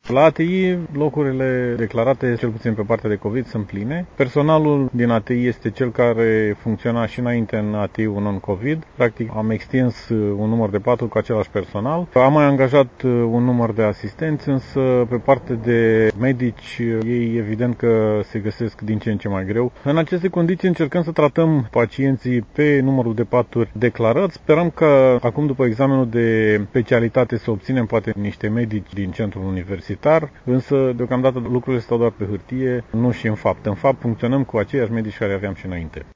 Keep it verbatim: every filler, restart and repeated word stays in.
La A T I, locurile declarate, cel puțin pe partea de COVID, sunt pline. Personalul din A T I este cel care funcționa și înainte în A T I-ul non-COVID. Practic, am extins un număr de paturi cu același personal. Am mai angajat un număr de asistenți, însă pe partea de medici, ei evident că se găsesc din ce în ce mai greu. În aceste condiții încercăm să tratăm pacienții pe numărul de paturi declarat. Sperăm că acum, după examenul de specialitate, să obținem poate niște medici din centrul universitar, însă deocamdată lucrurile stau doar pe hârtie, nu și în fapt. În fapt funcționăm cu aceiași medici care aveam și înainte.